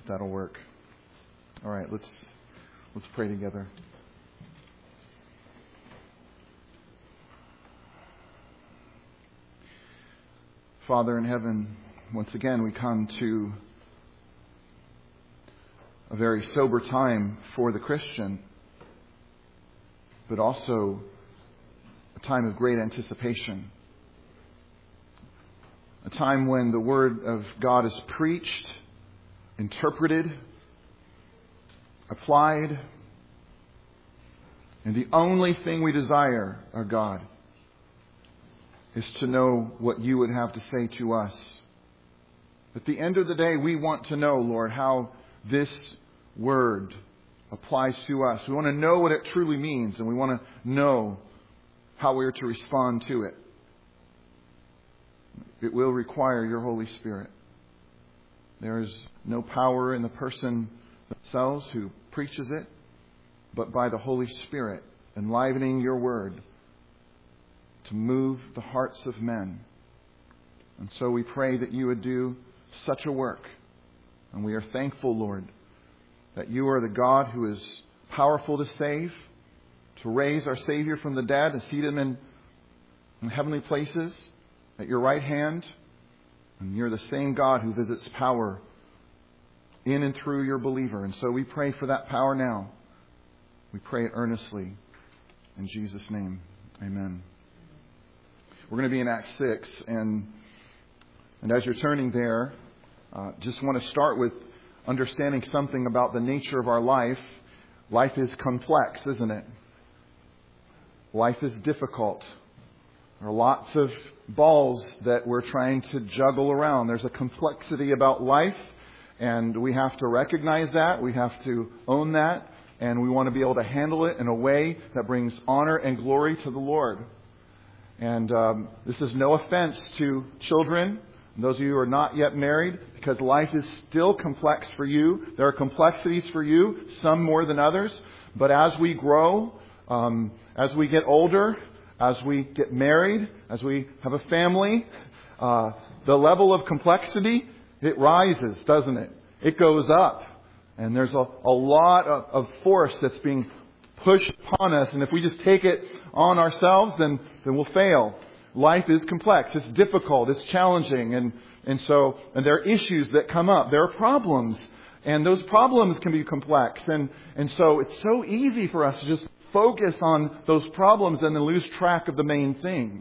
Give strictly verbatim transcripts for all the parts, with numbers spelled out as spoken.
if that'll work. All right, let's let's pray together. Father in heaven, once again we come to a very sober time for the Christian, but also a time of great anticipation. A time when the Word of God is preached, interpreted, applied, and the only thing we desire, our God, is to know what you would have to say to us. At the end of the day, we want to know, Lord, how this Word applies to us. We want to know what it truly means, and we want to know how we are to respond to it. It will require your Holy Spirit. There is no power in the person themselves who preaches it, but by the Holy Spirit enlivening your Word to move the hearts of men. And so we pray that you would do such a work. And we are thankful, Lord, that you are the God who is powerful to save, to raise our Savior from the dead and seat him in, in heavenly places at your right hand. And you're the same God who visits power in and through your believer. And so we pray for that power now. We pray it earnestly. In Jesus' name, amen. We're going to be in Acts six. And, and as you're turning there, uh, just want to start with understanding something about the nature of our life. Life is complex, isn't it? Life is difficult. There are lots of balls that we're trying to juggle around. There's a complexity about life, and we have to recognize that. We have to own that, and we want to be able to handle it in a way that brings honor and glory to the Lord. And um, this is no offense to children, those of you who are not yet married, because life is still complex for you. There are complexities for you, some more than others. But as we grow, um, as we get older, as we get married, as we have a family, uh, the level of complexity, it rises, doesn't it? It goes up. And there's a, a lot of, of force that's being pushed upon us. And if we just take it on ourselves, then, then we'll fail. Life is complex. It's difficult. It's challenging. And, and so, and there are issues that come up. There are problems. And those problems can be complex. And, and so it's so easy for us to just focus on those problems and then lose track of the main thing.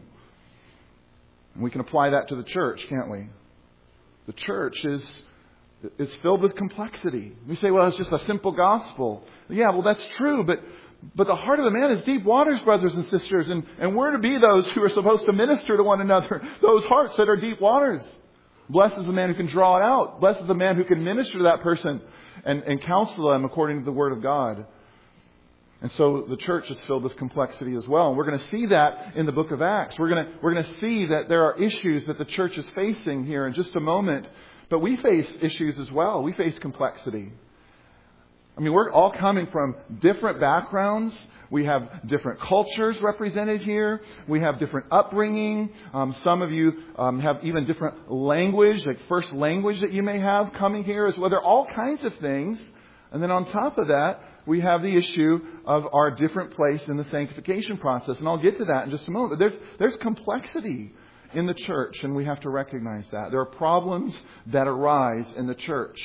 And we can apply that to the church, can't we? The church is, is filled with complexity. We say, well, it's just a simple gospel. Yeah, well, that's true, but But the heart of the man is deep waters, brothers and sisters. And, and we're to be those who are supposed to minister to one another. Those hearts that are deep waters. Blessed is the man who can draw it out. Blessed is the man who can minister to that person and, and counsel them according to the Word of God. And so the church is filled with complexity as well. And we're going to see that in the book of Acts. We're going to, we're going to see that there are issues that the church is facing here in just a moment. But we face issues as well. We face complexity. I mean, we're all coming from different backgrounds. We have different cultures represented here. We have different upbringing. Um, some of you um, have even different language, like first language that you may have coming here as well. There are all kinds of things. And then on top of that, we have the issue of our different place in the sanctification process. And I'll get to that in just a moment. But there's, there's complexity in the church, and we have to recognize that. There are problems that arise in the church.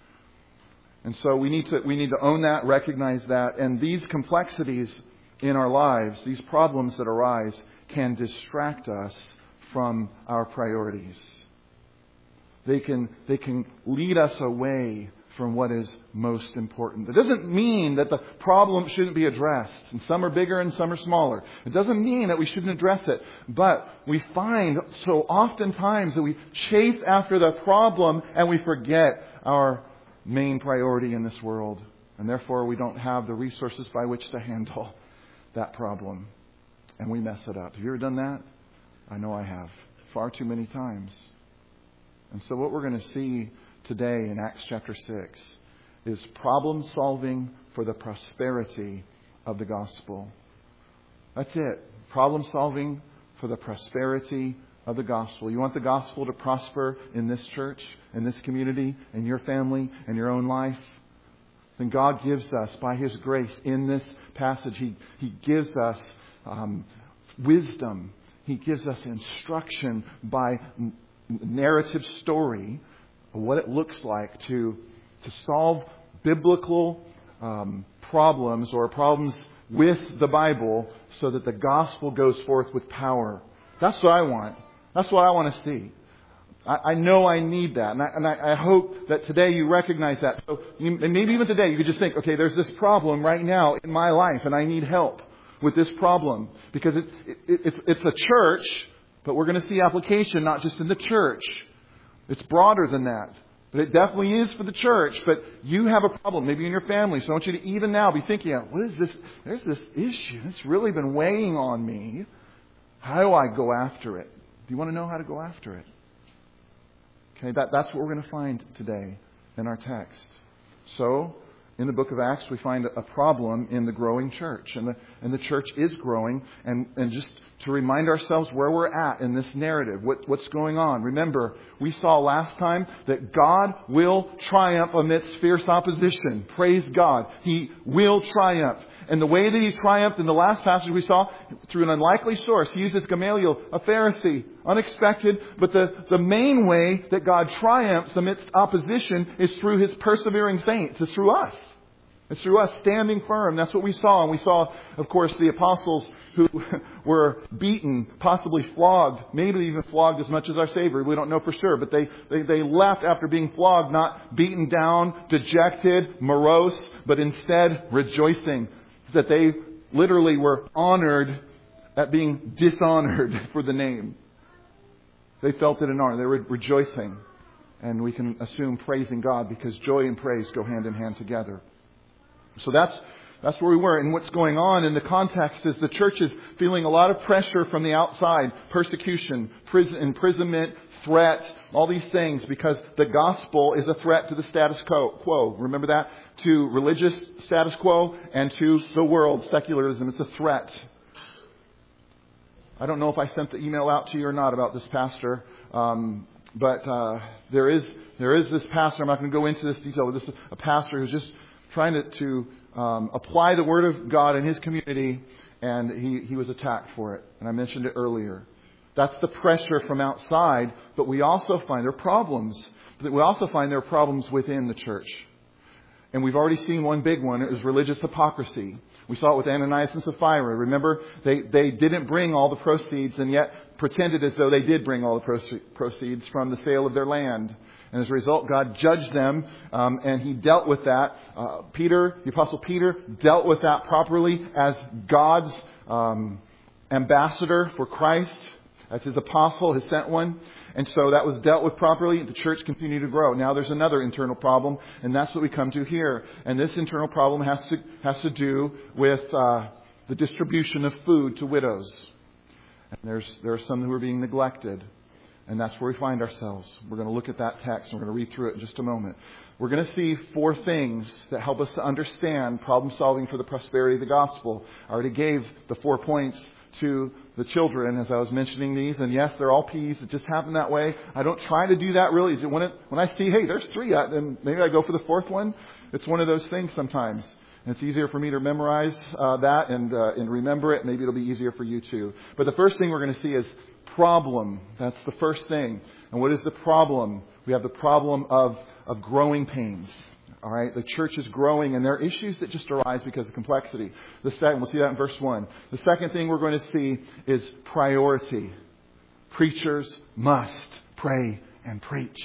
And so we need to we need to own that, recognize that. And these complexities in our lives, these problems that arise, can distract us from our priorities. They can they can lead us away from what is most important. It doesn't mean that the problem shouldn't be addressed. And some are bigger and some are smaller. It doesn't mean that we shouldn't address it. But we find so oftentimes that we chase after the problem and we forget our main priority in this world. And therefore we don't have the resources by which to handle that problem. And we mess it up. Have you ever done that? I know I have. Far too many times. And so what we're going to see today in Acts chapter six is problem solving for the prosperity of the gospel. That's it. Problem solving for the prosperity of the gospel. You want the gospel to prosper in this church, in this community, in your family, in your own life? Then God gives us, by His grace, in this passage, He, he gives us um, wisdom. He gives us instruction by n- narrative story of what it looks like to, to solve biblical um, problems or problems with the Bible so that the gospel goes forth with power. That's what I want. That's what I want to see. I, I know I need that. And, I, and I, I hope that today you recognize that. So you, and maybe even today you could just think, okay, there's this problem right now in my life and I need help with this problem. Because it, it, it's, it's a church, but we're going to see application not just in the church. It's broader than that. But it definitely is for the church. But you have a problem, maybe in your family. So I want you to even now be thinking, what is this? There's this issue. It's really been weighing on me. How do I go after it? Do you want to know how to go after it? Okay, that, that's what we're going to find today in our text. So, in the book of Acts, we find a problem in the growing church. And the, and the church is growing. And, and just to remind ourselves where we're at in this narrative, what, what's going on. Remember, we saw last time that God will triumph amidst fierce opposition. Praise God. He will triumph. And the way that He triumphed in the last passage we saw, through an unlikely source. He uses Gamaliel, a Pharisee. Unexpected. But the, the main way that God triumphs amidst opposition is through His persevering saints. It's through us. It's through us standing firm. That's what we saw. And we saw, of course, the apostles who were beaten, possibly flogged, maybe even flogged as much as our Savior. We don't know for sure. But they, they, they left after being flogged, not beaten down, dejected, morose, but instead rejoicing. That they literally were honored at being dishonored for the name. They felt it in honor. They were rejoicing. And we can assume praising God because joy and praise go hand in hand together. So that's that's where we were. And what's going on in the context is the church is feeling a lot of pressure from the outside. Persecution, prison, imprisonment, threat, all these things because the gospel is a threat to the status quo. Remember that? To religious status quo and to the world, secularism. It's a threat. I don't know if I sent the email out to you or not about this pastor. Um, but uh, there is there is this pastor. I'm not going to go into this detail. But this is a pastor who's just trying to, to um, apply the Word of God in his community. And he, he was attacked for it. And I mentioned it earlier. That's the pressure from outside. But we also find there are problems. But we also find there are problems within the church. And we've already seen one big one. It was religious hypocrisy. We saw it with Ananias and Sapphira. Remember, they, they didn't bring all the proceeds and yet pretended as though they did bring all the proceeds from the sale of their land. And as a result, God judged them, um, and He dealt with that. Uh, Peter, the Apostle Peter, dealt with that properly as God's um, ambassador for Christ, as His apostle, His sent one. And so that was dealt with properly. The church continued to grow. Now there's another internal problem, and that's what we come to here. And this internal problem has to has to do with uh, the distribution of food to widows. And there's there are some who are being neglected. And that's where we find ourselves. We're going to look at that text and we're going to read through it in just a moment. We're going to see four things that help us to understand problem solving for the prosperity of the gospel. I already gave the four points to the children as I was mentioning these. And yes, they're all P's. It just happened that way. I don't try to do that really. When, it, when I see, hey, there's three, then maybe I go for the fourth one. It's one of those things sometimes. And it's easier for me to memorize uh, that and, uh, and remember it. Maybe it'll be easier for you too. But the first thing we're going to see is problem. That's the first thing. And what is the problem? We have the problem of, of growing pains. All right, the church is growing, and there are issues that just arise because of complexity. The second, we'll see that in verse one. The second thing we're going to see is priority. Preachers must pray and preach.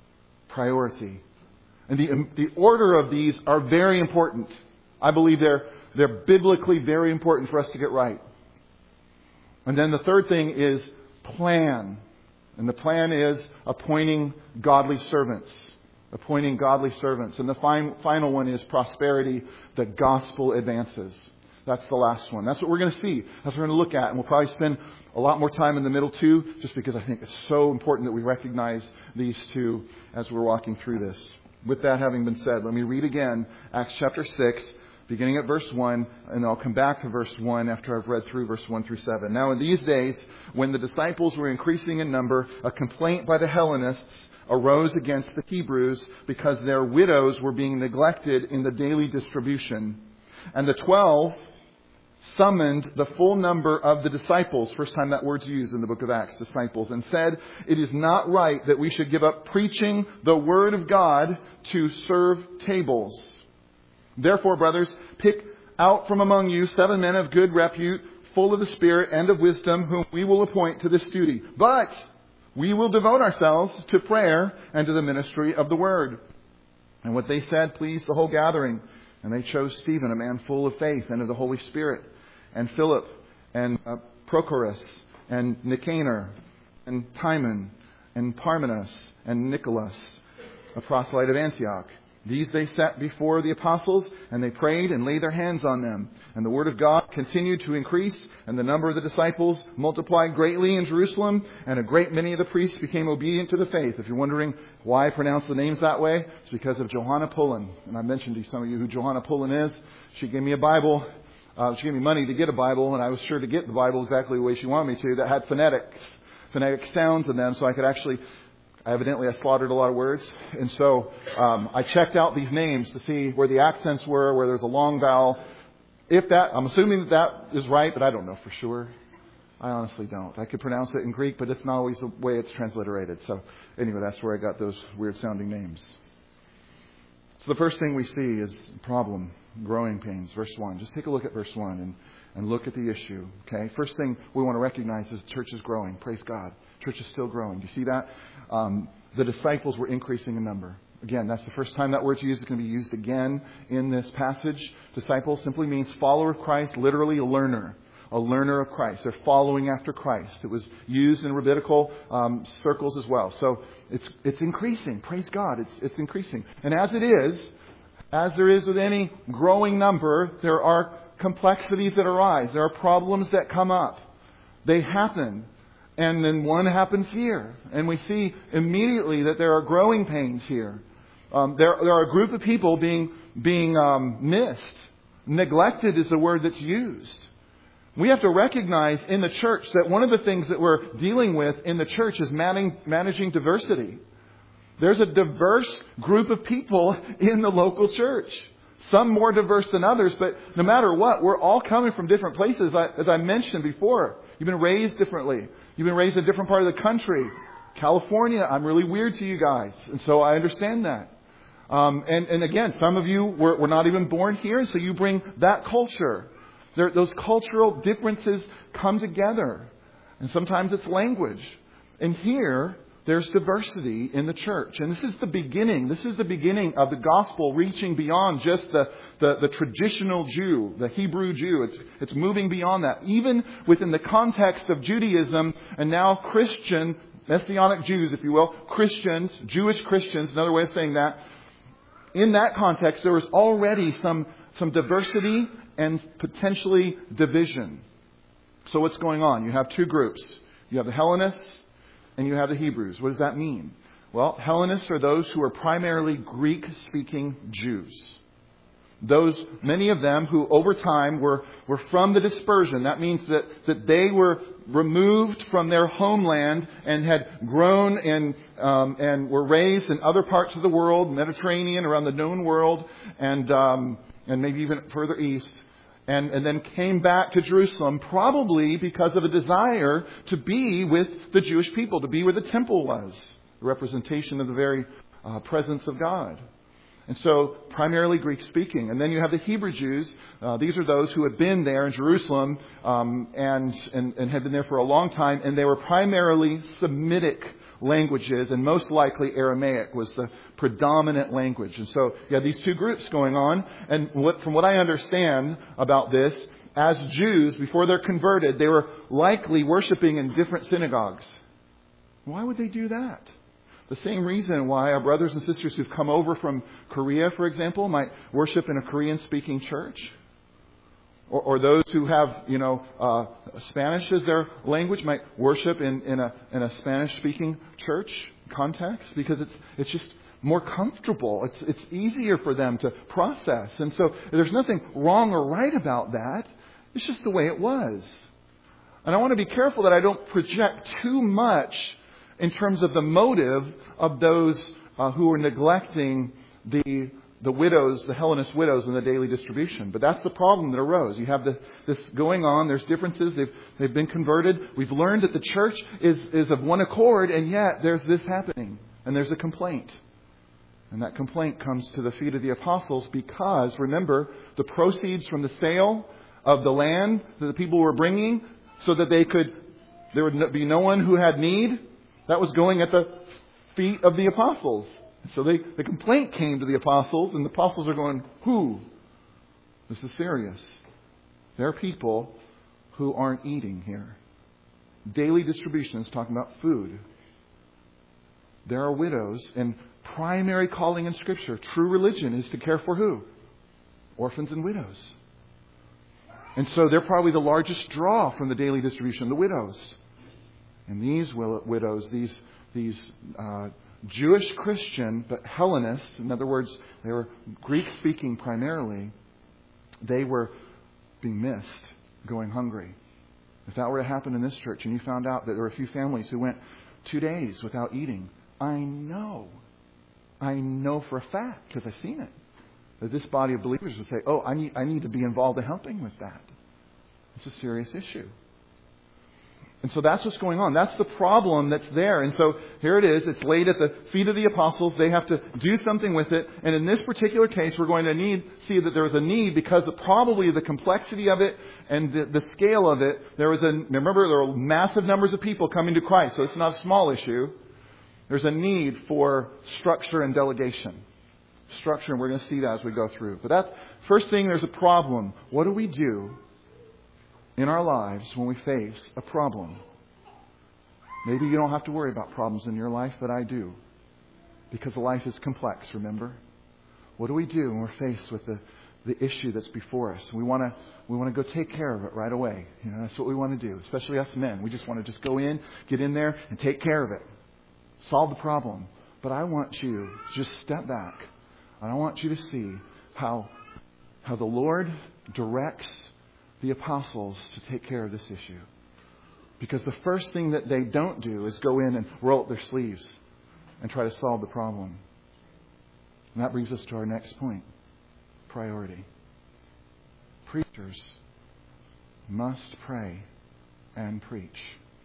Priority. And the the order of these are very important. I believe they're they're biblically very important for us to get right. And then the third thing is plan. And the plan is appointing godly servants. Appointing godly servants. And the fin- final one is prosperity. The gospel advances. That's the last one. That's what we're going to see. That's what we're going to look at. And we'll probably spend a lot more time in the middle too, just because I think it's so important that we recognize these two as we're walking through this. With that having been said, let me read again Acts chapter six, beginning at verse one, and I'll come back to verse one after I've read through verse one through seven. Now in these days, when the disciples were increasing in number, a complaint by the Hellenists arose against the Hebrews because their widows were being neglected in the daily distribution. And the twelve summoned the full number of the disciples, first time that word's used in the book of Acts, disciples, and said, "It is not right that we should give up preaching the word of God to serve tables. Therefore, brothers, pick out from among you seven men of good repute, full of the Spirit and of wisdom, whom we will appoint to this duty. But we will devote ourselves to prayer and to the ministry of the word." And what they said pleased the whole gathering. And they chose Stephen, a man full of faith and of the Holy Spirit, and Philip, and uh, Prochorus, and Nicanor, and Timon, and Parmenas, and Nicholas, a proselyte of Antioch. These they set before the apostles, and they prayed and laid their hands on them. And the word of God continued to increase, and the number of the disciples multiplied greatly in Jerusalem, and a great many of the priests became obedient to the faith. If you're wondering why I pronounce the names that way, it's because of Johanna Pullen. And I mentioned to some of you who Johanna Pullen is. She gave me a Bible. Uh, she gave me money to get a Bible, and I was sure to get the Bible exactly the way she wanted me to, that had phonetics, phonetic sounds in them, so I could actually... Evidently, I slaughtered a lot of words. And so um, I checked out these names to see where the accents were, where there's a long vowel. If that, I'm assuming that that is right, but I don't know for sure. I honestly don't. I could pronounce it in Greek, but it's not always the way it's transliterated. So anyway, that's where I got those weird sounding names. So the first thing we see is problem, growing pains. Verse one. Just take a look at verse one and, and look at the issue. Okay. First thing we want to recognize is the church is growing. Praise God. Church is still growing. Do you see that? Um, the disciples were increasing in number. Again, that's the first time that word's used. It's going to be used again in this passage. Disciple simply means follower of Christ, literally a learner. A learner of Christ. They're following after Christ. It was used in rabbinical um, circles as well. So it's it's increasing. Praise God. It's it's increasing. And as it is, as there is with any growing number, there are complexities that arise. There are problems that come up. They happen. And then one happens here. And we see immediately that there are growing pains here. Um, there, there are a group of people being, being um, missed. Neglected is the word that's used. We have to recognize in the church that one of the things that we're dealing with in the church is managing, managing diversity. There's a diverse group of people in the local church. Some more diverse than others, but no matter what, we're all coming from different places. As I mentioned before, you've been raised differently. You've been raised in a different part of the country. California, I'm really weird to you guys. And so I understand that. Um, and, and again, some of you were, were not even born here, so you bring that culture. There, those cultural differences come together. And sometimes it's language. And here, there's diversity in the church. And this is the beginning. This is the beginning of the gospel reaching beyond just the, the, the traditional Jew, the Hebrew Jew. It's, it's moving beyond that. Even within the context of Judaism and now Christian, Messianic Jews, if you will, Christians, Jewish Christians, another way of saying that. In that context, there was already some, some diversity and potentially division. So what's going on? You have two groups. You have the Hellenists and you have the Hebrews. What does that mean? Well, Hellenists are those who are primarily Greek-speaking Jews. Those, many of them who over time were, were from the dispersion. That means that, that they were removed from their homeland and had grown in, um, and were raised in other parts of the world, Mediterranean, around the known world, and, um, and maybe even further east. And, and then came back to Jerusalem, probably because of a desire to be with the Jewish people, to be where the temple was, the representation of the very uh, presence of God. And so, primarily Greek-speaking. And then you have the Hebrew Jews. Uh, these are those who had been there in Jerusalem um, and, and, and had been there for a long time. And they were primarily Semitic languages, and most likely Aramaic was the predominant language. And so you have these two groups going on. And what, from what I understand about this, as Jews, before they're converted, they were likely worshiping in different synagogues. Why would they do that? The same reason why our brothers and sisters who've come over from Korea, for example, might worship in a Korean-speaking church. Or, or those who have, you know, uh, Spanish as their language might worship in, in a in a Spanish-speaking church context, because it's it's just more comfortable. It's, it's easier for them to process. And so there's nothing wrong or right about that. It's just the way it was. And I want to be careful that I don't project too much in terms of the motive of those uh, who are neglecting the the widows, the Hellenist widows in the daily distribution. But that's the problem that arose. You have the, this going on. There's differences. They've, they've been converted. We've learned that the church is, is of one accord, and yet there's this happening. And there's a complaint. And that complaint comes to the feet of the apostles because, remember, the proceeds from the sale of the land that the people were bringing so that they could, there would be no one who had need, that was going at the feet of the apostles. So they, the complaint came to the apostles, and the apostles are going, who? This is serious. There are people who aren't eating here. Daily distribution is talking about food. There are widows, and primary calling in Scripture, true religion, is to care for who? Orphans and widows. And so they're probably the largest draw from the daily distribution, the widows. And these widows, these these uh, Jewish Christian, but Hellenists, in other words, they were Greek-speaking primarily, they were being missed, going hungry. If that were to happen in this church and you found out that there were a few families who went two days without eating, I know, I know for a fact, because I've seen it, that this body of believers would say, oh, I need, I need to be involved in helping with that. It's a serious issue. And so that's what's going on. That's the problem that's there. And so here it is. It's laid at the feet of the apostles. They have to do something with it. And in this particular case, we're going to need see that there was a need because of probably the complexity of it and the, the scale of it. There was a remember there were massive numbers of people coming to Christ, so it's not a small issue. There's a need for structure and delegation. Structure, and we're going to see that as we go through. But that's first thing. There's a problem. What do we do in our lives when we face a problem? Maybe you don't have to worry about problems in your life, but I do. Because life is complex, remember? What do we do when we're faced with the, the issue that's before us? We want to we want to go take care of it right away. You know, that's what we want to do, especially us men. We just want to just go in, get in there, and take care of it. Solve the problem. But I want you to just step back. And I want you to see how how the Lord directs the apostles to take care of this issue. Because the first thing that they don't do is go in and roll up their sleeves and try to solve the problem. And that brings us to our next point. Priority. Preachers must pray and preach.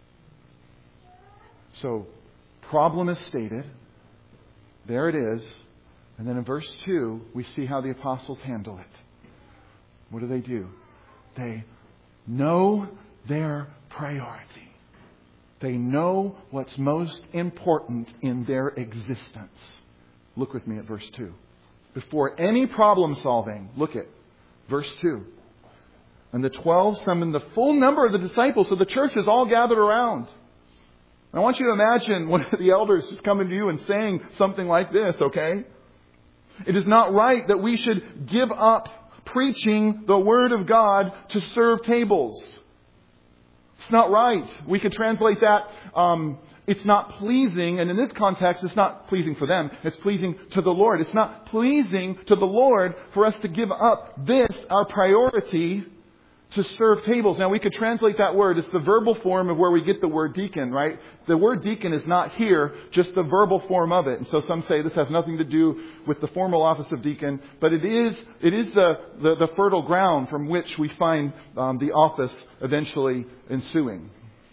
So, problem is stated. There it is. And then in verse two, we see how the apostles handle it. What do they do? They know their priority. They know what's most important in their existence. Look with me at verse two. Before any problem solving, look at verse two. And the twelve summoned the full number of the disciples, so the church is all gathered around. I want you to imagine one of the elders just coming to you and saying something like this, okay? It is not right that we should give up preaching the Word of God to serve tables. It's not right. We could translate that, um, it's not pleasing, and in this context, it's not pleasing for them. It's pleasing to the Lord. It's not pleasing to the Lord for us to give up this, our priority, to serve tables. Now, we could translate that word. It's the verbal form of where we get the word deacon, right? The word deacon is not here, just the verbal form of it. And so some say this has nothing to do with the formal office of deacon, but it is it is the, the, the fertile ground from which we find um, the office eventually ensuing,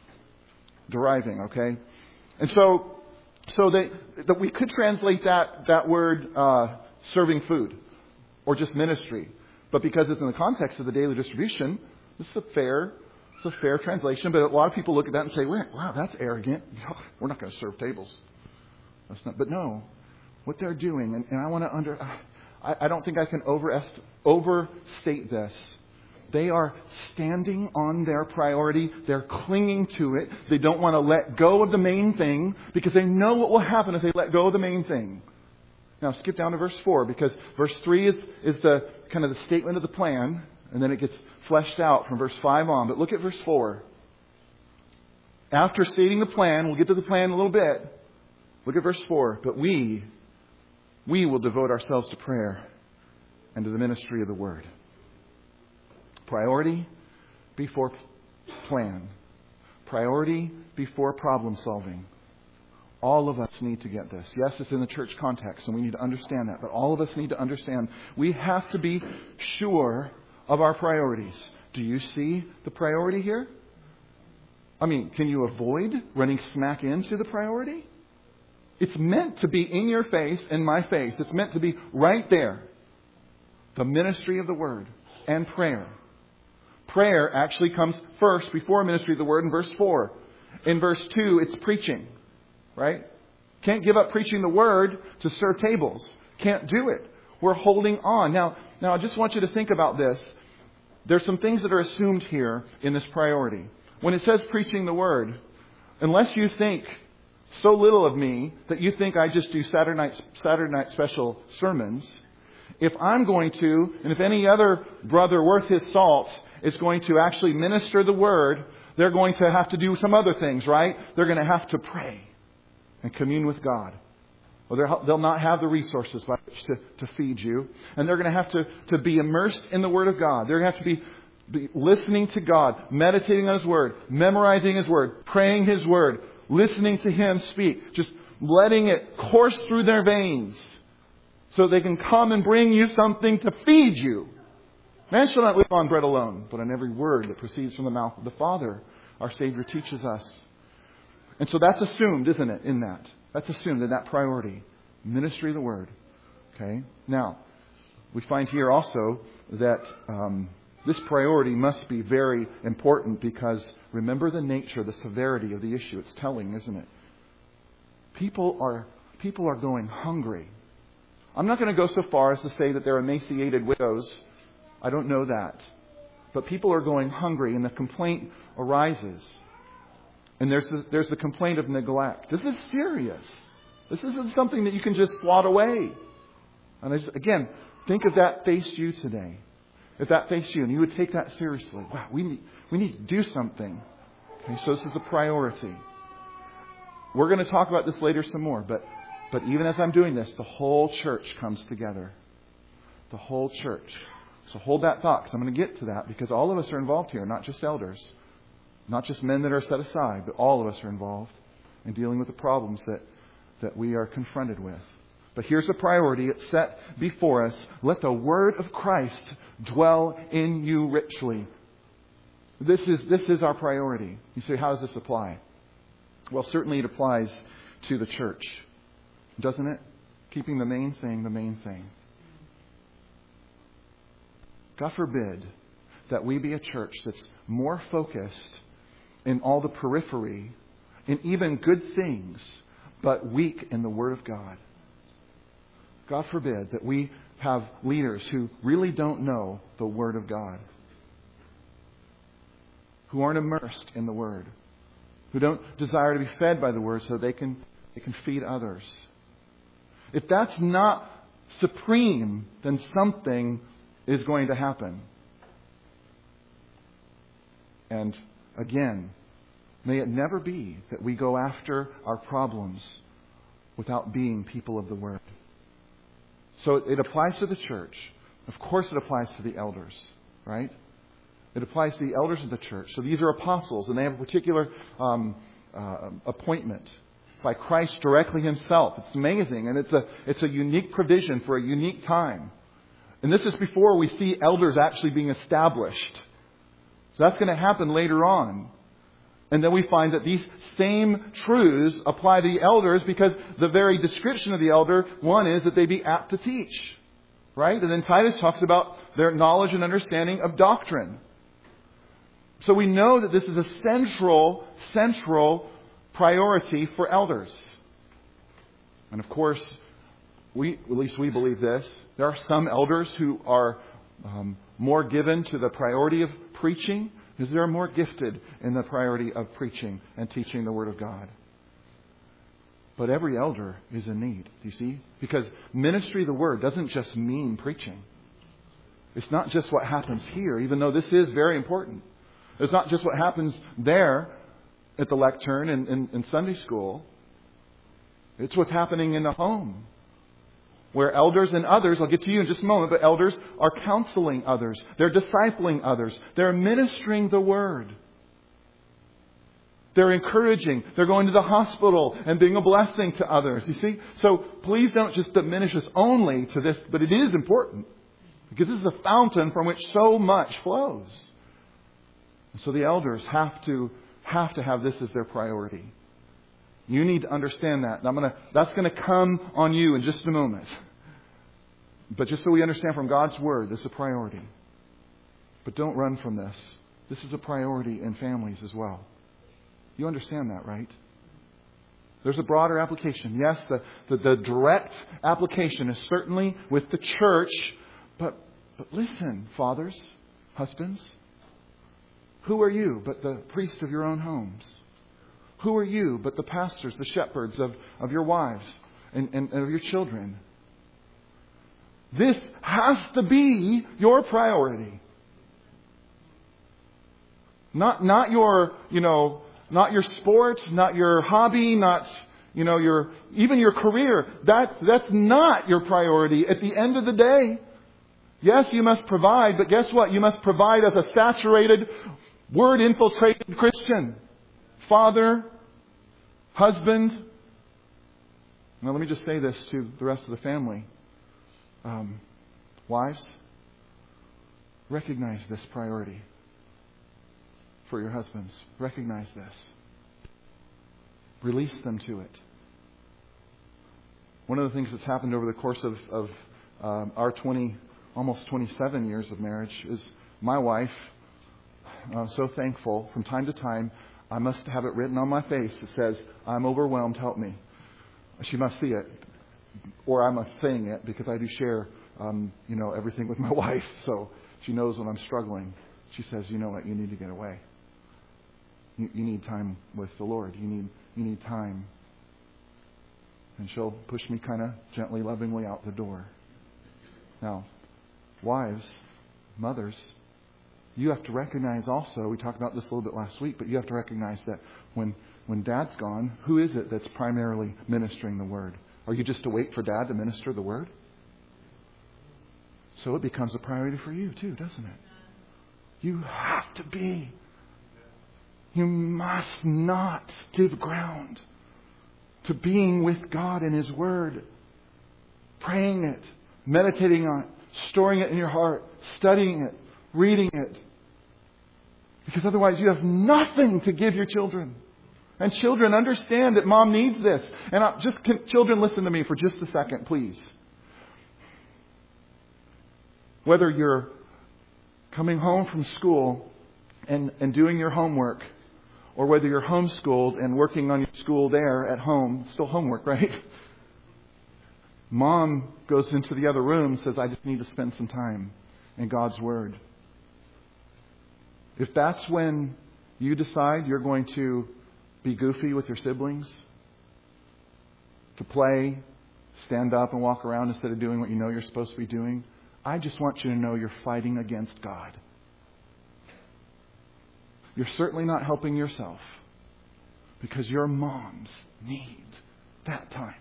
deriving, okay? And so so they, that we could translate that, that word uh, serving food or just ministry. But because it's in the context of the daily distribution, this is a fair, it's a fair translation. But a lot of people look at that and say, "Wow, that's arrogant. We're not going to serve tables." That's not. But no, what they're doing, and, and I want to under, I, I don't think I can overest, overstate this. They are standing on their priority. They're clinging to it. They don't want to let go of the main thing because they know what will happen if they let go of the main thing. Now skip down to verse four because verse three is, is the kind of the statement of the plan, and then it gets fleshed out from verse five on. But look at verse four. After stating the plan, we'll get to the plan in a little bit. Look at verse four. But we we will devote ourselves to prayer and to the ministry of the Word. Priority before plan. Priority before problem solving. All of us need to get this. Yes, it's in the church context, and we need to understand that. But all of us need to understand we have to be sure of our priorities. Do you see the priority here? I mean, can you avoid running smack into the priority? It's meant to be in your face, in my face. It's meant to be right there. The ministry of the Word and prayer. Prayer actually comes first before ministry of the Word in verse four. In verse two, it's preaching. Right? Can't give up preaching the Word to serve tables. Can't do it. We're holding on. Now, now I just want you to think about this. There's some things that are assumed here in this priority. When it says preaching the Word, unless you think so little of me that you think I just do Saturday night, Saturday night special sermons, if I'm going to, and if any other brother worth his salt is going to actually minister the Word, they're going to have to do some other things, right? They're going to have to pray and commune with God. Well, they'll not have the resources by which to, to feed you. And they're going to have to, to be immersed in the Word of God. They're going to have to be, be listening to God, meditating on His Word, memorizing His Word, praying His Word, listening to Him speak, just letting it course through their veins so they can come and bring you something to feed you. Man shall not live on bread alone, but on every word that proceeds from the mouth of the Father, our Savior teaches us. And so that's assumed, isn't it, in that? That's assumed in that priority. Ministry of the Word. Okay? Now, we find here also that um, this priority must be very important because remember the nature, the severity of the issue. It's telling, isn't it? People are, people are going hungry. I'm not going to go so far as to say that they're emaciated widows. I don't know that. But people are going hungry and the complaint arises. And there's the, there's the complaint of neglect. This is serious. This isn't something that you can just slot away. And I just, again, think if that faced you today. If that faced you and you would take that seriously. Wow, we need, we need to do something. Okay, so this is a priority. We're going to talk about this later some more. But, but even as I'm doing this, the whole church comes together. The whole church. So hold that thought because I'm going to get to that because all of us are involved here, not just elders. Not just men that are set aside, but all of us are involved in dealing with the problems that, that we are confronted with. But here's a priority. It's set before us. Let the Word of Christ dwell in you richly. This is, this is our priority. You say, how does this apply? Well, certainly it applies to the church. Doesn't it? Keeping the main thing the main thing. God forbid that we be a church that's more focused in all the periphery, in even good things, but weak in the Word of God. God forbid that we have leaders who really don't know the Word of God, who aren't immersed in the Word, who don't desire to be fed by the Word so they can, they can feed others. If that's not supreme, then something is going to happen. And again, may it never be that we go after our problems without being people of the Word. So it applies to the church. Of course it applies to the elders, right? It applies to the elders of the church. So these are apostles, and they have a particular um, uh, appointment by Christ directly Himself. It's amazing, and it's a it's a unique provision for a unique time. And this is before we see elders actually being established. So that's going to happen later on. And then we find that these same truths apply to the elders because the very description of the elder, one is that they be apt to teach. Right? And then Titus talks about their knowledge and understanding of doctrine. So we know that this is a central, central priority for elders. And of course, we, at least we believe this, there are some elders who are um, more given to the priority of preaching because they're more gifted in the priority of preaching and teaching the Word of God. But every elder is in need, do you see? Because ministry of the Word doesn't just mean preaching. It's not just what happens here, even though this is very important. It's not just what happens there at the lectern and in, in, in Sunday school. It's what's happening in the home. Where elders and others, I'll get to you in just a moment, but elders are counseling others. They're discipling others. They're ministering the Word. They're encouraging. They're going to the hospital and being a blessing to others. You see? So please don't just diminish us only to this, but it is important. Because this is the fountain from which so much flows. So the elders have to have to have this as their priority. You need to understand that. And I'm gonna, that's going to come on you in just a moment. But just so we understand from God's Word, this is a priority. But don't run from this. This is a priority in families as well. You understand that, right? There's a broader application. Yes, the, the, the direct application is certainly with the church. But, but listen, fathers, husbands. Who are you but the priests of your own homes? Who are you but the pastors, the shepherds of, of your wives and, and, and of your children? This has to be your priority. Not not your, you know, not your sport, not your hobby, not, you know, your even your career. That that's not your priority at the end of the day. Yes, you must provide, but guess what? You must provide as a saturated, Word-infiltrated Christian. Father, husband. Now let me just say this to the rest of the family. Um, wives, recognize this priority for your husbands. Recognize this. Release them to it. One of the things that's happened over the course of, of um, our twenty, almost twenty-seven years of marriage is my wife, I'm so thankful, from time to time, I must have it written on my face that says, I'm overwhelmed, help me. She must see it. Or I'm saying it because I do share, um, you know, everything with my wife. So she knows when I'm struggling. She says, you know what, you need to get away. You, you need time with the Lord. You need, you need time. And she'll push me kind of gently, lovingly out the door. Now, wives, mothers, you have to recognize also, we talked about this a little bit last week, but you have to recognize that when when Dad's gone, who is it that's primarily ministering the Word? Are you just to wait for Dad to minister the Word? So it becomes a priority for you too, doesn't it? You have to be. You must not give ground to being with God in His Word. Praying it, meditating on it, storing it in your heart, studying it, reading it. Because otherwise you have nothing to give your children. And children, understand that Mom needs this. And I, just can, children, listen to me for just a second, please. Whether you're coming home from school and, and doing your homework, or whether you're homeschooled and working on your school there at home, still homework, right? Mom goes into the other room and says, I just need to spend some time in God's Word. If that's when you decide you're going to be goofy with your siblings, to play, stand up and walk around instead of doing what you know you're supposed to be doing, I just want you to know you're fighting against God. You're certainly not helping yourself because your moms need that time.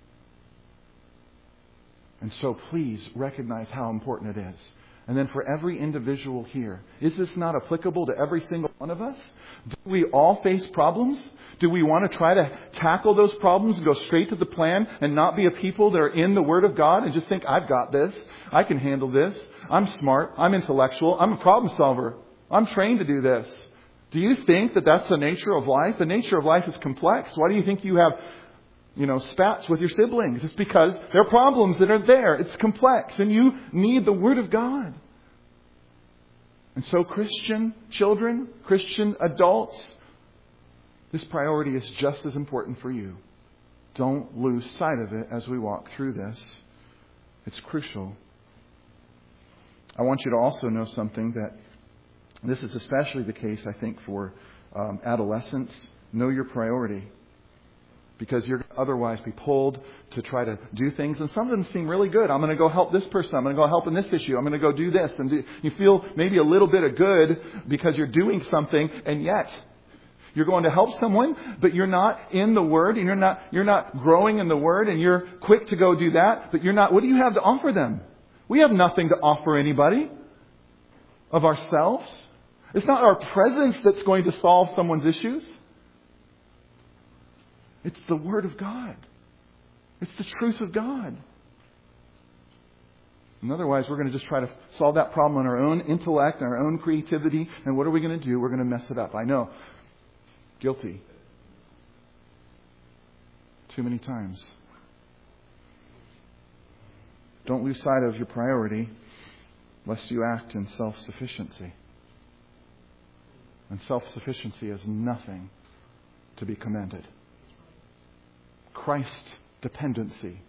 And so please recognize how important it is. And then for every individual here, is this not applicable to every single one of us? Do we all face problems? Do we want to try to tackle those problems and go straight to the plan and not be a people that are in the Word of God and just think, I've got this. I can handle this. I'm smart. I'm intellectual. I'm a problem solver. I'm trained to do this. Do you think that that's the nature of life? The nature of life is complex. Why do you think you have, you know, spats with your siblings? It's because there are problems that are there. It's complex and you need the Word of God. And so Christian children, Christian adults, this priority is just as important for you. Don't lose sight of it as we walk through this. It's crucial. I want you to also know something, that this is especially the case, I think, for um, adolescents. Know your priority. Because you're otherwise be pulled to try to do things. And some of them seem really good. I'm going to go help this person. I'm going to go help in this issue. I'm going to go do this. And do, you feel maybe a little bit of good because you're doing something. And yet, You're going to help someone, but you're not in the Word, and you're not, you're not growing in the Word, and you're quick to go do that, but you're not, what do you have to offer them? We have nothing to offer anybody of ourselves. It's not our presence that's going to solve someone's issues. It's the Word of God. It's the truth of God. And otherwise, we're going to just try to solve that problem on our own intellect and our own creativity. And what are we going to do? We're going to mess it up. I know. Guilty. Too many times. Don't lose sight of your priority, lest you act in self-sufficiency. And self-sufficiency is nothing to be commended. Christ dependency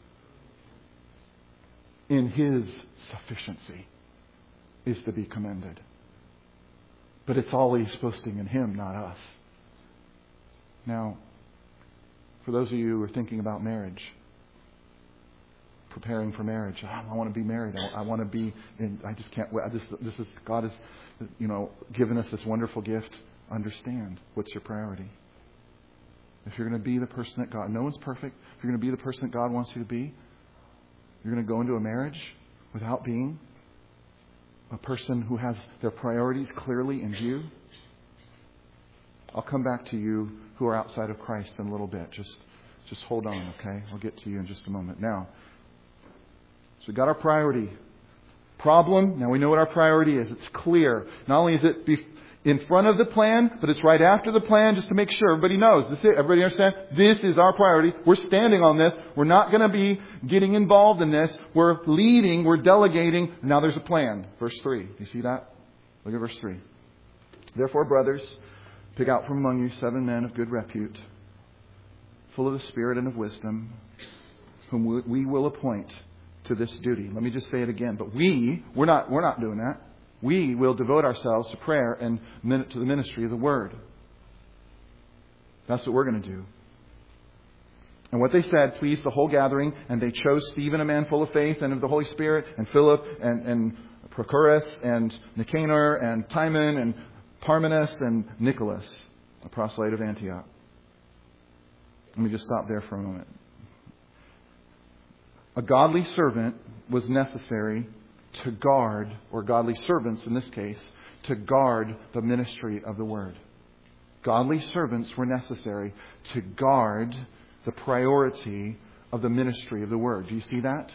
in His sufficiency is to be commended. But it's all He's boasting in Him, not us. Now, for those of you who are thinking about marriage, preparing for marriage, I want to be married. I, I want to be in, I just can't wait. I just, this is, God has, you know, given us this wonderful gift. Understand what's your priority. If you're going to be the person that God, no one's perfect. If you're going to be the person that God wants you to be, you're going to go into a marriage without being a person who has their priorities clearly in view. I'll come back to you who are outside of Christ in a little bit. Just, just hold on, okay? I'll get to you in just a moment. Now, so we got our priority. Problem, now we know what our priority is. It's clear. Not only is it be in front of the plan, but it's right after the plan, just to make sure everybody knows. This is it. Everybody understand? This is our priority. We're standing on this. We're not going to be getting involved in this. We're leading. We're delegating. Now there's a plan. Verse three. You see that? Look at verse three. Therefore, brothers, pick out from among you seven men of good repute, full of the Spirit and of wisdom, whom we will appoint to this duty. Let me just say it again. But we, we're not, we're not doing that. We will devote ourselves to prayer and to the ministry of the Word. That's what we're going to do. And what they said pleased the whole gathering, and they chose Stephen, a man full of faith and of the Holy Spirit, and Philip, and, and Prochorus, and Nicanor, and Timon, and Parmenas, and Nicholas, a proselyte of Antioch. Let me just stop there for a moment. A godly servant was necessary to guard, or godly servants in this case, to guard the ministry of the Word. Godly servants were necessary to guard the priority of the ministry of the Word. Do you see that?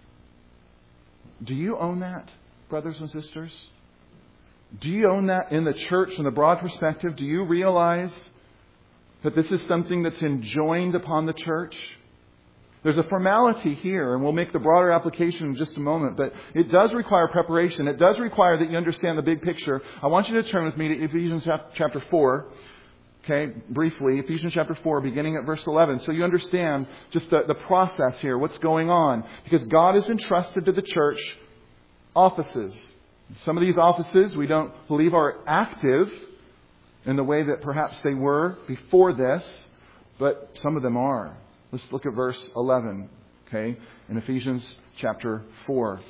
Do you own that, brothers and sisters? Do you own that in the church from the broad perspective? Do you realize that this is something that's enjoined upon the church? There's a formality here, and we'll make the broader application in just a moment, but it does require preparation. It does require that you understand the big picture. I want you to turn with me to Ephesians chapter four. Okay, briefly, Ephesians chapter four, beginning at verse eleven. So you understand just the, the process here, what's going on. Because God has entrusted to the church offices. Some of these offices we don't believe are active in the way that perhaps they were before this, but some of them are. Let's look at verse eleven, okay, in Ephesians chapter four.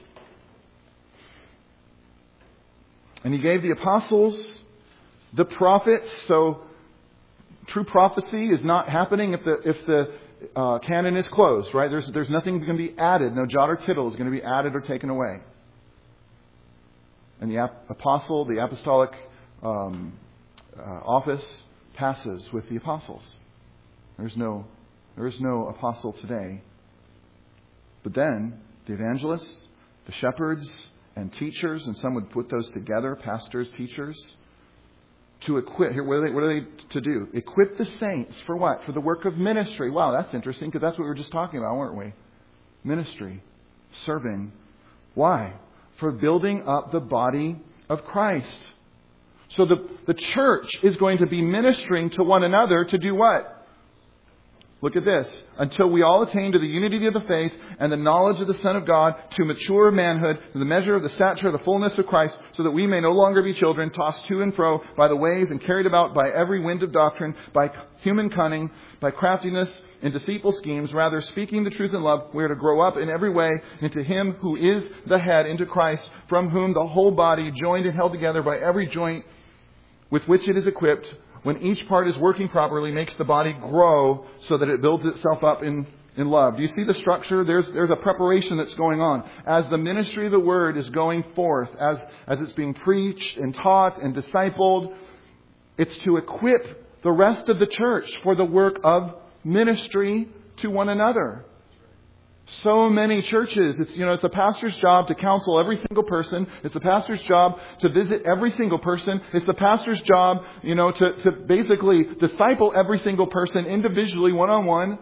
And He gave the apostles, the prophets. So true prophecy is not happening if the if the uh, canon is closed, right? There's there's nothing going to be added. No jot or tittle is going to be added or taken away. And the ap- apostle, the apostolic um, uh, office passes with the apostles. There's no There is no apostle today. But then, the evangelists, the shepherds, and teachers, and some would put those together, pastors, teachers, to equip. Here, what are they, what are they to do? Equip the saints for what? For the work of ministry. Wow, that's interesting, because that's what we were just talking about, weren't we? Ministry. Serving. Why? For building up the body of Christ. So the, the church is going to be ministering to one another to do what? Look at this. Until we all attain to the unity of the faith and the knowledge of the Son of God, to mature manhood, to the measure of the stature of the fullness of Christ, so that we may no longer be children, tossed to and fro by the waves and carried about by every wind of doctrine, by human cunning, by craftiness and deceitful schemes. Rather, speaking the truth in love, we are to grow up in every way into Him who is the head, into Christ, from whom the whole body, joined and held together by every joint with which it is equipped, when each part is working properly, makes the body grow so that it builds itself up in, in love. Do you see the structure? There's, there's a preparation that's going on. As the ministry of the Word is going forth, as, as it's being preached and taught and discipled, it's to equip the rest of the church for the work of ministry to one another. So many churches, it's, you know, it's a pastor's job to counsel every single person. It's a pastor's job to visit every single person. It's the pastor's job, you know, to, to basically disciple every single person individually, one-on-one.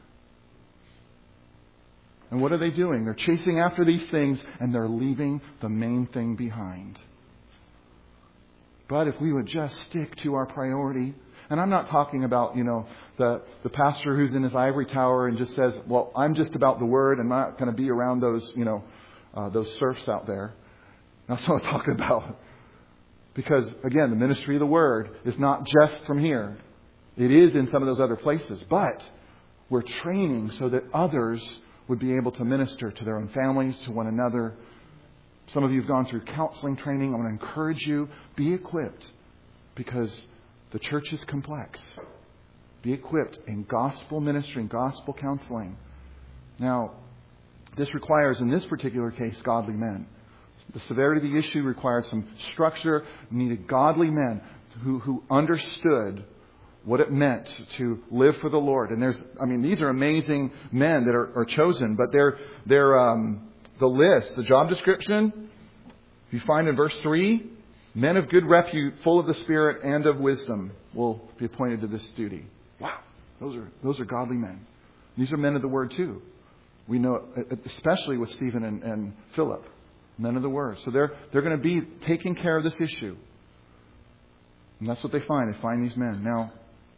And what are they doing? They're chasing after these things and they're leaving the main thing behind. But if we would just stick to our priority, and I'm not talking about, you know, the, the pastor who's in his ivory tower and just says, well, I'm just about the Word and I'm not going to be around those, you know, uh, those serfs out there. That's what I'm talking about. Because, again, the ministry of the Word is not just from here. It is in some of those other places. But we're training so that others would be able to minister to their own families, to one another. Some of you have gone through counseling training. I want to encourage you, be equipped, because the church is complex. Be equipped in gospel ministry and gospel counseling. Now, this requires, in this particular case, godly men. The severity of the issue required some structure. Needed godly men who, who understood what it meant to live for the Lord. And there's, I mean, these are amazing men that are, are chosen, but they're, they're, um, the list, the job description, you find in verse three, men of good repute, full of the Spirit and of wisdom, will be appointed to this duty. Wow, those are those are godly men. These are men of the Word too. We know, especially with Stephen and, and Philip, men of the Word. So they're they're going to be taking care of this issue, and that's what they find. They find these men. Now,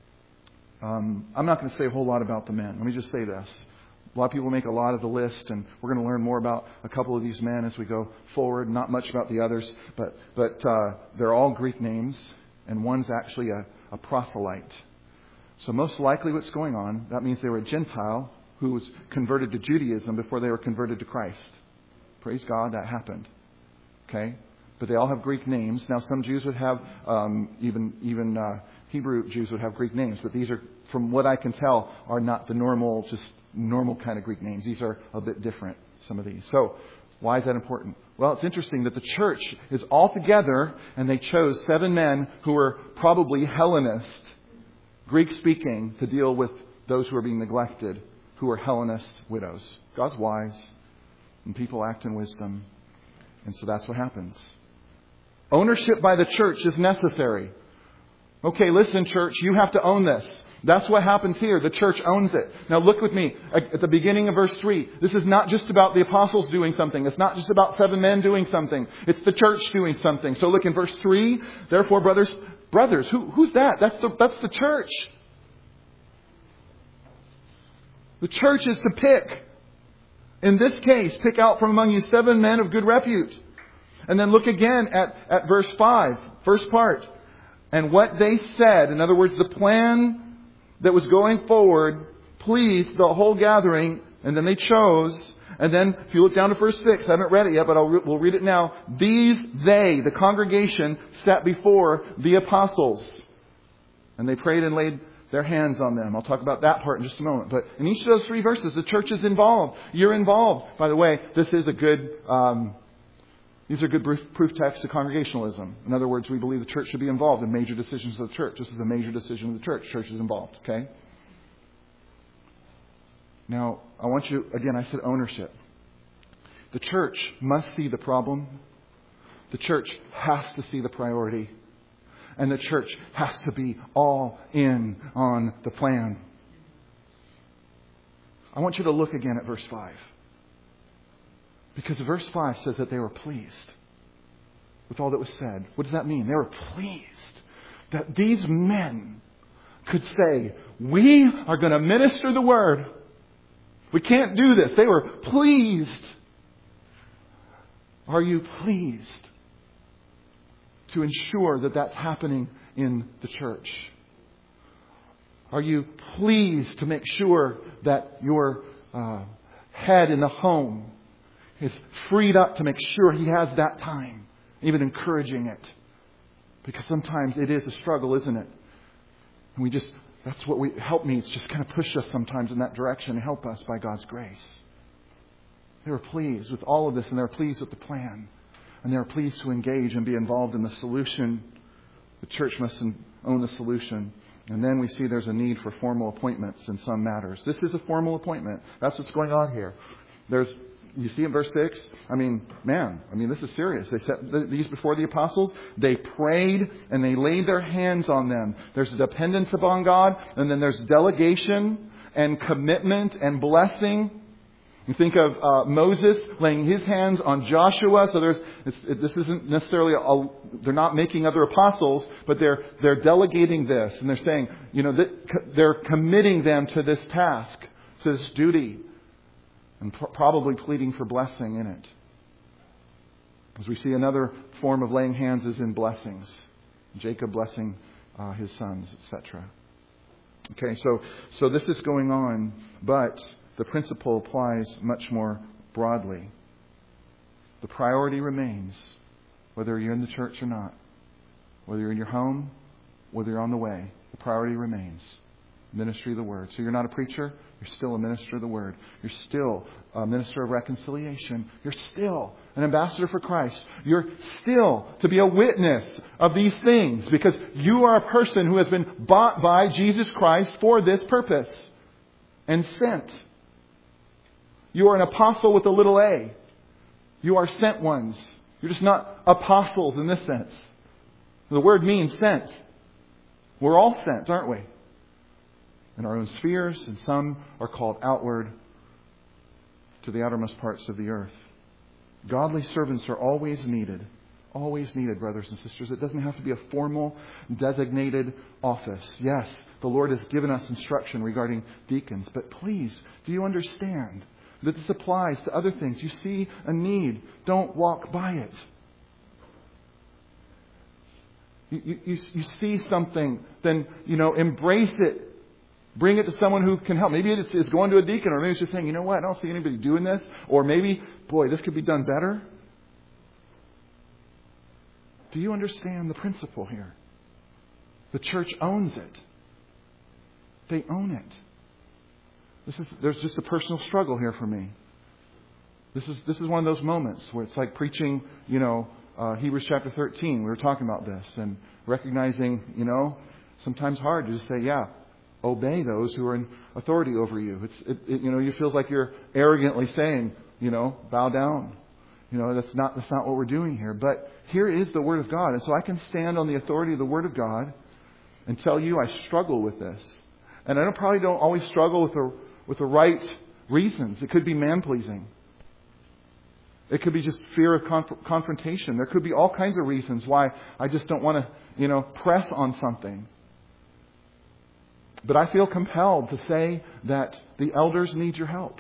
um, I'm not going to say a whole lot about the men. Let me just say this. A lot of people make a lot of the list, and we're going to learn more about a couple of these men as we go forward. Not much about the others, but but uh, they're all Greek names, and one's actually a, a proselyte. So most likely what's going on, that means they were a Gentile who was converted to Judaism before they were converted to Christ. Praise God, that happened. Okay? But they all have Greek names. Now some Jews would have, um, even even uh, Hebrew Jews would have Greek names, but these are, from what I can tell, are not the normal, just normal kind of Greek names. These are a bit different, some of these. So why is that important? Well, it's interesting that the church is all together and they chose seven men who were probably Hellenist, Greek-speaking, to deal with those who are being neglected, who are Hellenist widows. God's wise and people act in wisdom. And so that's what happens. Ownership by the church is necessary. Okay, listen, church, you have to own this. That's what happens here. The church owns it. Now look with me at the beginning of verse three. This is not just about the apostles doing something. It's not just about seven men doing something. It's the church doing something. So look in verse three. Therefore, brothers, brothers, who, who's that? That's the, that's the church. The church is to pick. In this case, pick out from among you seven men of good repute. And then look again at, at verse five, first part. And what they said, in other words, the plan that was going forward pleased the whole gathering, and then they chose. And then, if you look down to verse six, I haven't read it yet, but I'll re- we'll read it now. These, they, the congregation, sat before the apostles. And they prayed and laid their hands on them. I'll talk about that part in just a moment. But in each of those three verses, the church is involved. You're involved. By the way, this is a good... Um, These are good proof, proof texts of congregationalism. In other words, we believe the church should be involved in major decisions of the church. This is a major decision of the church. Church is involved. Okay? Now, I want you, again, I said ownership. The church must see the problem. The church has to see the priority. And the church has to be all in on the plan. I want you to look again at verse five. Because verse five says that they were pleased with all that was said. What does that mean? They were pleased that these men could say, we are going to minister the word. We can't do this. They were pleased. Are you pleased to ensure that that's happening in the church? Are you pleased to make sure that your uh, head in the home is freed up to make sure he has that time, even encouraging it? Because sometimes it is a struggle, isn't it? And we just, that's what we, help me, it's just kind of push us sometimes in that direction. Help us by God's grace. They were pleased with all of this, and they were pleased with the plan. And they were pleased to engage and be involved in the solution. The church must own the solution. And then we see there's a need for formal appointments in some matters. This is a formal appointment. That's what's going on here. There's, you see in verse six, I mean, man, I mean, this is serious. They set these before the apostles. They prayed and they laid their hands on them. There's a dependence upon God, and then there's delegation and commitment and blessing. You think of uh, Moses laying his hands on Joshua. So there's it's, it, this isn't necessarily a, they're not making other apostles, but they're they're delegating this, and they're saying, you know, that they're committing them to this task, to this duty, and pr- probably pleading for blessing in it. As we see, another form of laying hands is in blessings. Jacob blessing uh, his sons, et cetera. Okay, so so this is going on, but the principle applies much more broadly. The priority remains, whether you're in the church or not, whether you're in your home, whether you're on the way. The priority remains ministry of the Word. So you're not a preacher, you're still a minister of the Word. You're still a minister of reconciliation. You're still an ambassador for Christ. You're still to be a witness of these things, because you are a person who has been bought by Jesus Christ for this purpose and sent. You are an apostle with a little a. You are sent ones. You're just not apostles in this sense. The word means sent. We're all sent, aren't we? In our own spheres, and some are called outward to the outermost parts of the earth. Godly servants are always needed. Always needed, brothers and sisters. It doesn't have to be a formal, designated office. Yes, the Lord has given us instruction regarding deacons. But please, do you understand that this applies to other things? You see a need, don't walk by it. You, you, you see something, then, you know, embrace it. Bring it to someone who can help. Maybe it's, it's going to a deacon, or maybe it's just saying, you know what, I don't see anybody doing this. Or maybe, boy, this could be done better. Do you understand the principle here? The church owns it. They own it. This is, there's just a personal struggle here for me. This is this is one of those moments where it's like preaching, you know, uh, Hebrews chapter thirteen. We were talking about this and recognizing, you know, sometimes hard to just say, yeah, obey those who are in authority over you. It's it, it, you know, it feels like you're arrogantly saying, you know, bow down. You know, that's not that's not what we're doing here. But here is the Word of God, and so I can stand on the authority of the Word of God and tell you I struggle with this, and I don't probably don't always struggle with the with the right reasons. It could be man-pleasing. It could be just fear of conf- confrontation. There could be all kinds of reasons why I just don't want to, you know, press on something. But I feel compelled to say that the elders need your help.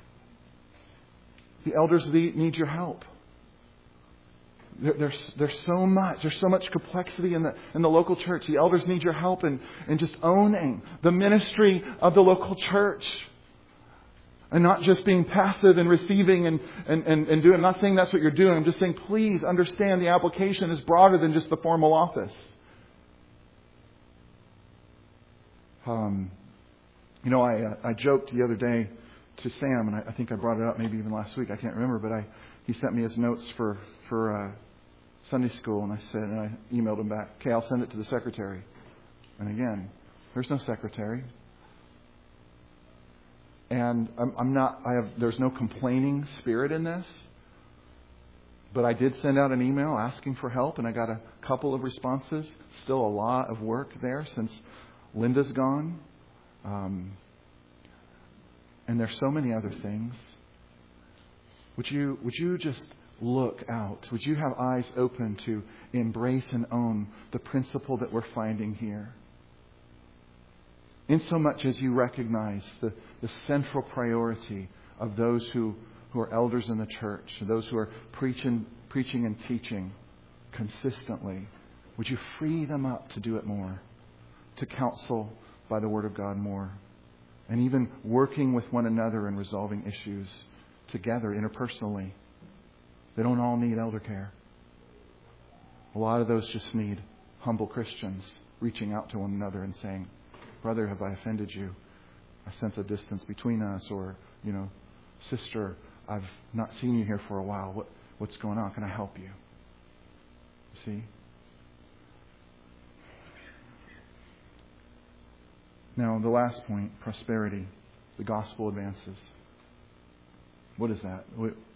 The elders need your help. There, there's there's so much. There's so much complexity in the in the local church. The elders need your help in, in just owning the ministry of the local church. And not just being passive and receiving and, and, and, and doing. I'm not saying that's what you're doing. I'm just saying, please understand the application is broader than just the formal office. Um, you know, I uh, I joked the other day to Sam, and I, I think I brought it up maybe even last week. I can't remember, but I he sent me his notes for for uh, Sunday school, and I said, and I emailed him back, okay, I'll send it to the secretary. And again, there's no secretary. And I'm, I'm not, I have, there's no complaining spirit in this. But I did send out an email asking for help, and I got a couple of responses. Still a lot of work there since Linda's gone. Um, and there's so many other things. Would you, would you just look out? Would you have eyes open to embrace and own the principle that we're finding here? In so much as you recognize the, the central priority of those who, who are elders in the church, those who are preaching, preaching and teaching consistently, would you free them up to do it more, to counsel by the Word of God more, and even working with one another and resolving issues together interpersonally? They don't all need elder care. A lot of those just need humble Christians reaching out to one another and saying, brother, have I offended you? I sense a distance between us. Or, you know, sister, I've not seen you here for a while. What, what's going on? Can I help you? You see? Now, the last point, prosperity. The gospel advances. What is that?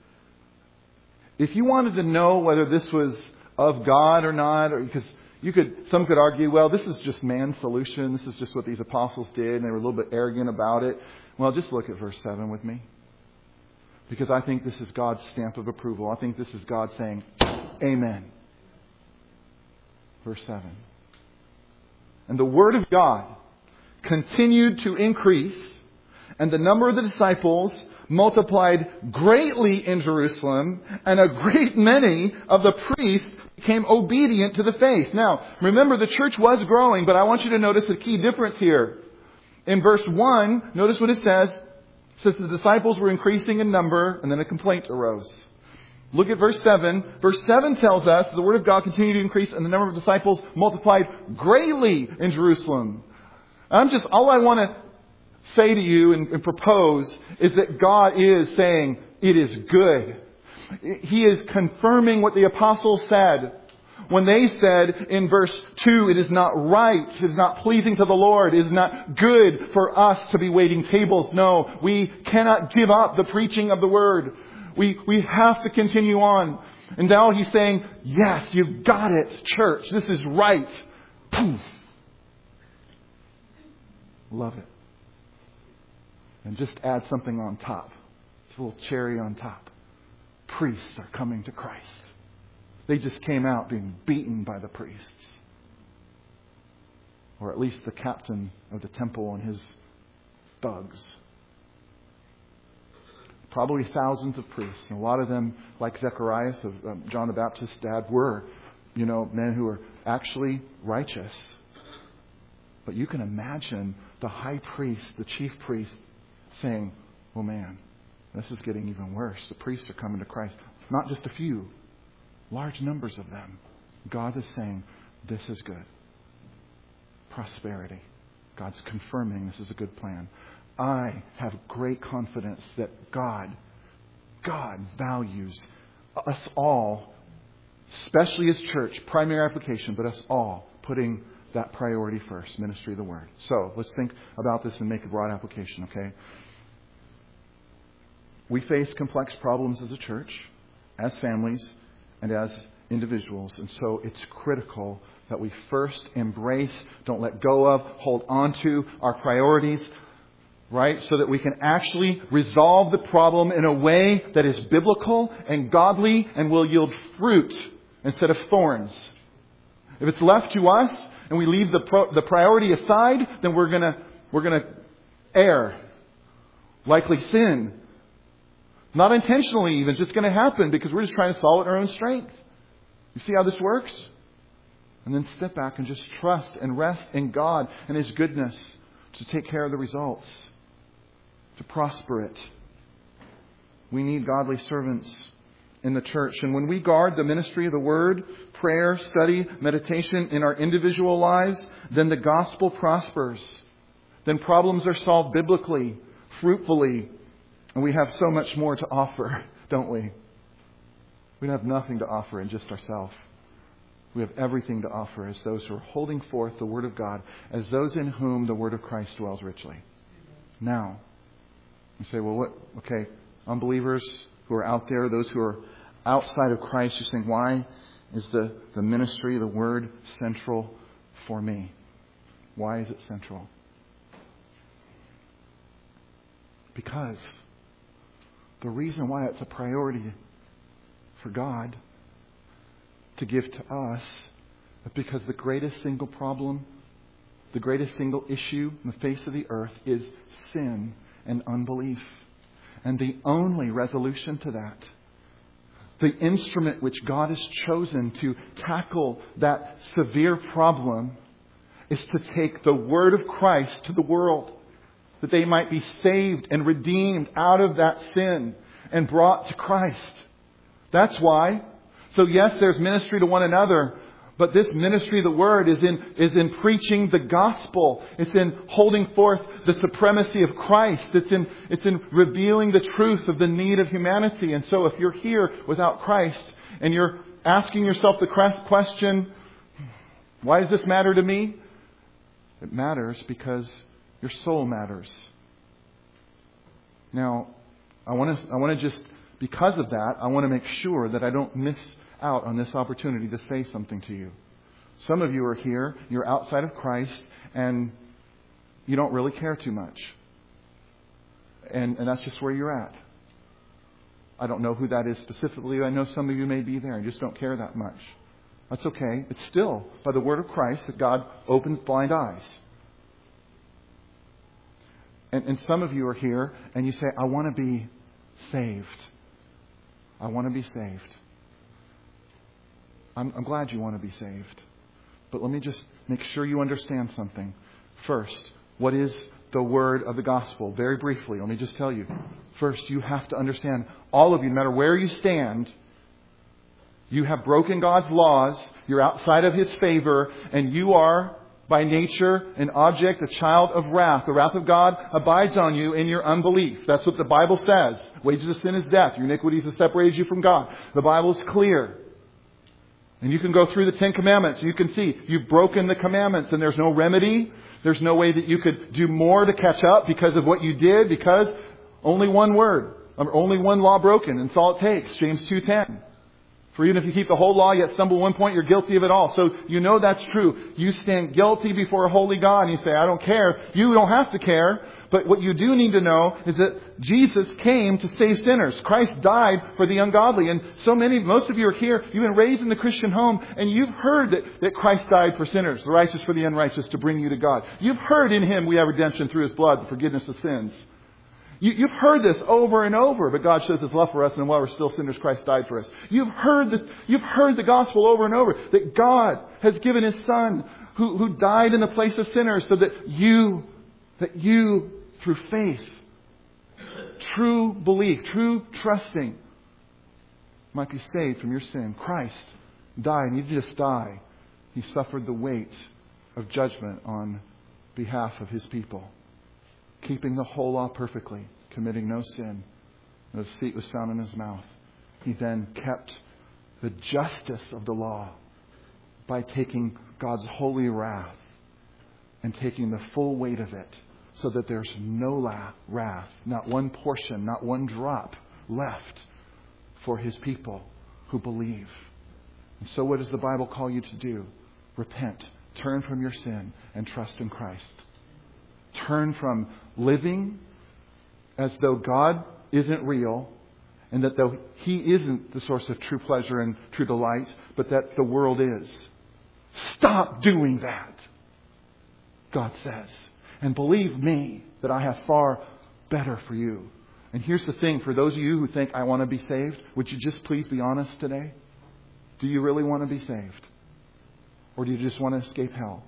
If you wanted to know whether this was of God or not, or because you could, some could argue, well, this is just man's solution. This is just what these apostles did, and they were a little bit arrogant about it. Well, just look at verse seven with me. Because I think this is God's stamp of approval. I think this is God saying, Amen. Verse seven. And the word of God continued to increase, and the number of the disciples multiplied greatly in Jerusalem, and a great many of the priests became obedient to the faith. Now, remember, the church was growing, but I want you to notice a key difference here. In verse one, notice what it says. It says the disciples were increasing in number, and then a complaint arose. Look at verse seven. Verse seven tells us the word of God continued to increase, and the number of disciples multiplied greatly in Jerusalem. I'm just, all I want to say to you and, and propose is that God is saying it is good. He is confirming what the apostles said when they said in verse two, it is not right, it is not pleasing to the Lord, it is not good for us to be waiting tables. No, we cannot give up the preaching of the word. We, we have to continue on. And now he's saying, yes, you've got it, church. This is right. Poof. Love it. And just add something on top. It's a little cherry on top. Priests are coming to Christ. They just came out being beaten by the priests. Or at least the captain of the temple and his thugs. Probably thousands of priests. And a lot of them, like Zechariah, of um, John the Baptist's dad, were, you know, men who were actually righteous. But you can imagine the high priest, the chief priest, saying, well, man, this is getting even worse. The priests are coming to Christ. Not just a few, large numbers of them. God is saying, this is good. Prosperity. God's confirming this is a good plan. I have great confidence that God, God values us all, especially as church, primary application, but us all putting that priority first, ministry of the word. So let's think about this and make a broad application, okay? We face complex problems as a church, as families, and as individuals. And so it's critical that we first embrace, don't let go of, hold on to our priorities, right? So that we can actually resolve the problem in a way that is biblical and godly and will yield fruit instead of thorns. If it's left to us and we leave the pro- the priority aside, then we're gonna we're gonna err, likely sin. Not intentionally even. It's just going to happen because we're just trying to solve it in our own strength. You see how this works? And then step back and just trust and rest in God and His goodness to take care of the results, to prosper it. We need godly servants in the church. And when we guard the ministry of the Word, prayer, study, meditation in our individual lives, then the gospel prospers. Then problems are solved biblically, fruitfully. And we have so much more to offer, don't we? We don't have nothing to offer in just ourselves. We have everything to offer as those who are holding forth the Word of God, as those in whom the Word of Christ dwells richly. Now, you say, well, what? Okay, unbelievers who are out there, those who are outside of Christ, you're saying, why is the, the ministry of the Word central for me? Why is it central? Because the reason why it's a priority for God to give to us is because the greatest single problem, the greatest single issue on the face of the earth is sin and unbelief. And the only resolution to that, the instrument which God has chosen to tackle that severe problem, is to take the Word of Christ to the world, that they might be saved and redeemed out of that sin and brought to Christ. That's why. So yes, there's ministry to one another, But this ministry of the Word is in, is in preaching the gospel. It's in holding forth the supremacy of Christ. It's in, it's in revealing the truth of the need of humanity. And so if you're here without Christ and you're asking yourself the question, why does this matter to me? It matters because your soul matters. Now, I want to, I want to just, because of that, I want to make sure that I don't miss out on this opportunity to say something to you. Some of you are here, you're outside of Christ, and you don't really care too much. And, and that's just where you're at. I don't know who that is specifically. I know some of you may be there and just don't care that much. That's okay. It's still by the word of Christ that God opens blind eyes. And, and some of you are here and you say, I want to be saved. I want to be saved. I'm, I'm glad you want to be saved. But let me just make sure you understand something. First, what is the word of the gospel? Very briefly, let me just tell you. First, you have to understand, all of you, no matter where you stand, you have broken God's laws, you're outside of His favor, and you are, by nature, an object, a child of wrath. The wrath of God abides on you in your unbelief. That's what the Bible says. Wages of sin is death. Your iniquities have separated you from God. The Bible is clear. And you can go through the Ten Commandments. You can see you've broken the commandments and there's no remedy. There's no way that you could do more to catch up because of what you did, because only one word, only one law broken. And that's all it takes. James two ten. For even if you keep the whole law, yet stumble one point, you're guilty of it all. So you know that's true. You stand guilty before a holy God and you say, I don't care. You don't have to care. But what you do need to know is that Jesus came to save sinners. Christ died for the ungodly. And so many, most of you are here, you've been raised in the Christian home, and you've heard that, that Christ died for sinners, the righteous for the unrighteous, to bring you to God. You've heard in Him we have redemption through His blood, the forgiveness of sins. You, you've heard this over and over, but God shows His love for us, and while we're still sinners, Christ died for us. You've heard this, you've heard the gospel over and over, that God has given His Son, who, who died in the place of sinners, so that you, that you, through faith, true belief, true trusting, might be saved from your sin. Christ died, and He didn't just die. He suffered the weight of judgment on behalf of His people, keeping the whole law perfectly, committing no sin. No deceit was found in His mouth. He then kept the justice of the law by taking God's holy wrath and taking the full weight of it, so that there's no wrath, not one portion, not one drop left for His people who believe. And so what does the Bible call you to do? Repent. Turn from your sin and trust in Christ. Turn from living as though God isn't real, and that though He isn't the source of true pleasure and true delight, but that the world is. Stop doing that, God says. And believe me that I have far better for you. And here's the thing, for those of you who think, I want to be saved, would you just please be honest today? Do you really want to be saved? Or do you just want to escape hell?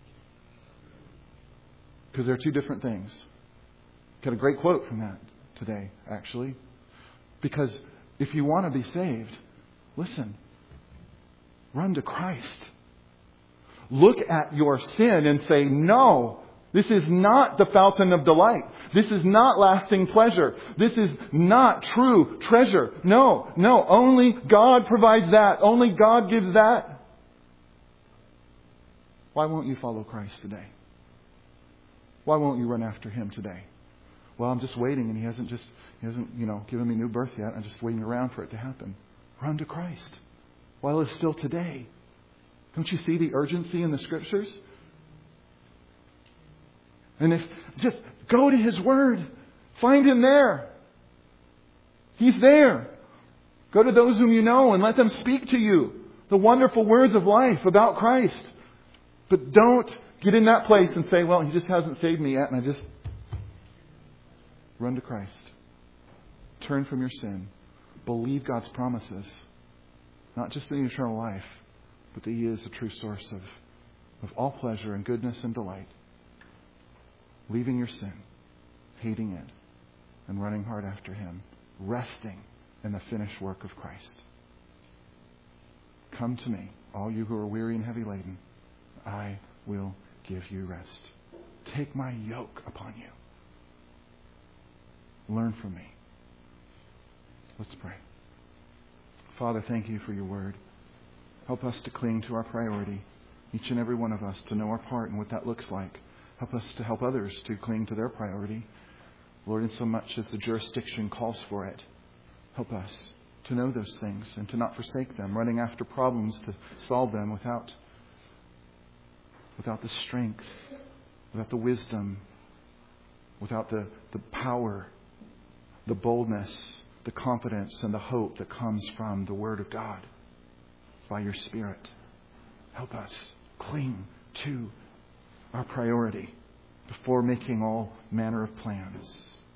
Because they're two different things. Got a great quote from that today, actually. Because if you want to be saved, listen, run to Christ. Look at your sin and say, no, this is not the fountain of delight. This is not lasting pleasure. This is not true treasure. No, no, only God provides that. Only God gives that. Why won't you follow Christ today? Why won't you run after Him today? Well, I'm just waiting, and He hasn't just, He hasn't, you know, given me new birth yet. I'm just waiting around for it to happen. Run to Christ while it's still today. Don't you see the urgency in the Scriptures? And if, just go to His Word. Find Him there. He's there. Go to those whom you know and let them speak to you the wonderful words of life about Christ. But don't get in that place and say, well, He just hasn't saved me yet, and I just... Run to Christ. Turn from your sin. Believe God's promises. Not just in eternal life, but that He is the true source of, of all pleasure and goodness and delight. Leaving your sin, hating it, and running hard after Him. Resting in the finished work of Christ. Come to me, all you who are weary and heavy laden, I will give you rest. Take my yoke upon you. Learn from me. Let's pray. Father, thank you for your word. Help us to cling to our priority, each and every one of us, to know our part and what that looks like. Help us to help others to cling to their priority. Lord, in so much as the jurisdiction calls for it, help us to know those things and to not forsake them, running after problems to solve them without, without the strength, without the wisdom, without the, the power, the boldness, the confidence, and the hope that comes from the Word of God by your Spirit. Help us cling to our priority before making all manner of plans.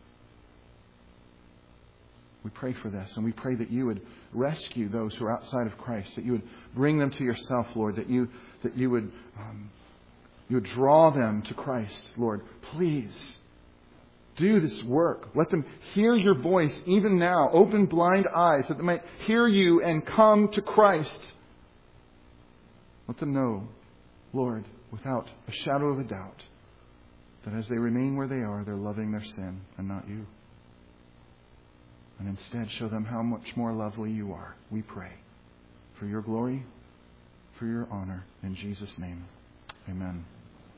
We pray for this, and we pray that you would rescue those who are outside of Christ, that you would bring them to yourself, Lord, that you that you would um, you would draw them to Christ, Lord. Please do this work. Let them hear your voice even now. Open blind eyes that they might hear you and come to Christ. Let them know, Lord, without a shadow of a doubt, that as they remain where they are, they're loving their sin and not you. And instead show them how much more lovely you are. We pray for your glory, for your honor. In Jesus' name, amen.